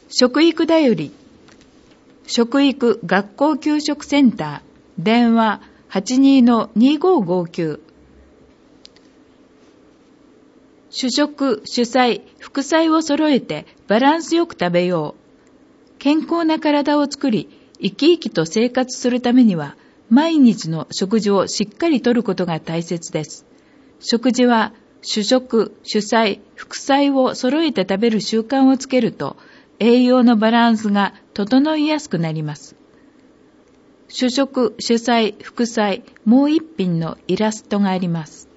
食育だより、食育学校給食センター、電話 82-2559。主食、主菜、副菜を揃えてバランスよく食べよう。健康な体を作り、生き生きと生活するためには、毎日の食事をしっかりとることが大切です。食事は主食、主菜、副菜を揃えて食べる習慣をつけると、栄養のバランスが整いやすくなります。主食、主菜、副菜、もう一品のイラストがあります。